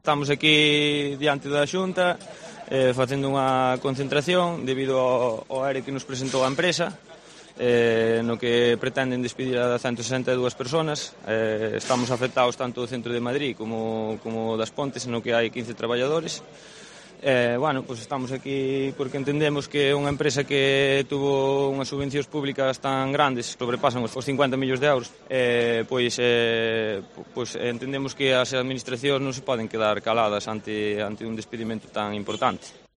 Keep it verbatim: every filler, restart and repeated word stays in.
Estamos aquí diante da Xunta eh, facendo unha concentración debido ao, ao E R E que nos presentou a empresa, eh, no que pretenden despedir a ciento sesenta e dúas persoas. Eh, estamos afectados tanto do centro de Madrid como, como das Pontes, no que hai quince traballadores. Eh, bueno, pues estamos aquí porque entendemos que unha empresa que tuvo unhas subvencións públicas tan grandes, sobrepasan os cincuenta millóns de euros, eh, pois, eh, pois entendemos que as administracións non se poden quedar caladas ante, ante un despedimento tan importante.